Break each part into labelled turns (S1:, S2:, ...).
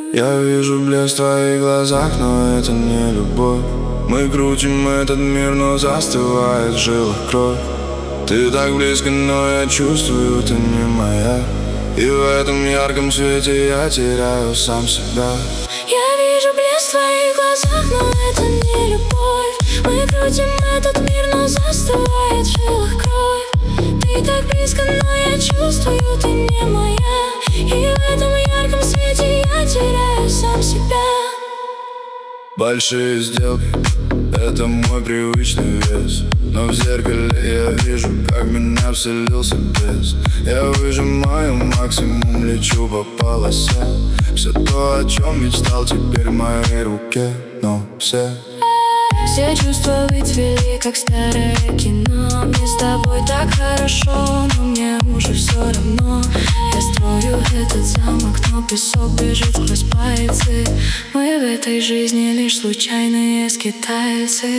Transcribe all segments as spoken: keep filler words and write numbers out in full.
S1: Я вижу блеск в твоих глазах, но это не любовь. Мы крутим этот мир, но застывает в жилах кровь. Ты так близко, но я чувствую, ты не моя. И в этом ярком свете я теряю сам себя.
S2: Я вижу блеск в твоих глазах, но это не любовь. Мы крутим этот мир, но застывает в жилах кровь. Ты так близко, но я чувствую, ты не моя. И в этом ярком свете я теряю сам себя.
S1: Большие сделки — это мой привычный вес. Но в зеркале я вижу, как меня вселился бес. Я выжимаю максимум, лечу по полосе. Все то, о чем мечтал, теперь в моей руке. Но все
S2: Все чувства выцвели, как старое кино. Мне с тобой так хорошо, но мне уже все равно. Я строю этот замок, но песок бежит сквозь пальцы. Мы в этой жизни лишь случайные скитальцы.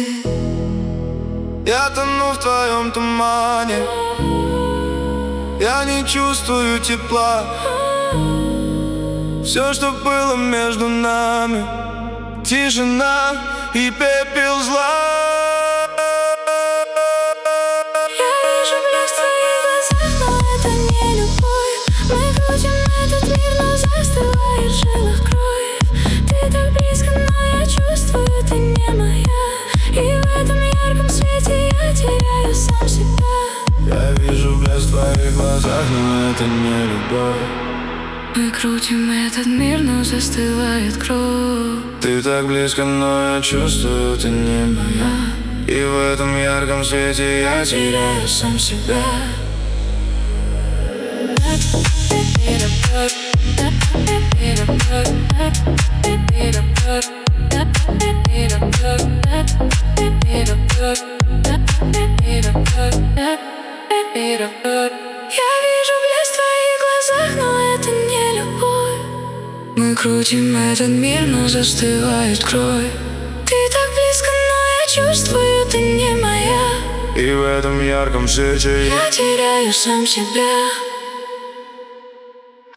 S1: Я тону в твоем тумане, я не чувствую тепла. Все, что было между нами, тишина и пепел зла.
S2: Я вижу блеск в твоих глазах, но это не любовь. Мы крутим этот мир, но застывает в жилах кровь. Ты так близко, но я чувствую, ты не моя. И в этом ярком свете я теряю сам себя.
S1: Я вижу блеск в твоих глазах, но это не любовь.
S2: Мы крутим этот мир, но застывает кровь.
S1: Ты так близко, но я чувствую, ты не моя. И в этом ярком свете я теряю сам себя.
S2: Я вижу блеск в твоих глазах, но это не любовь. Мы крутим этот мир, но застывает кровь. Ты так близко, но я чувствую, ты не моя.
S1: И в этом ярком свете
S2: я теряю сам себя.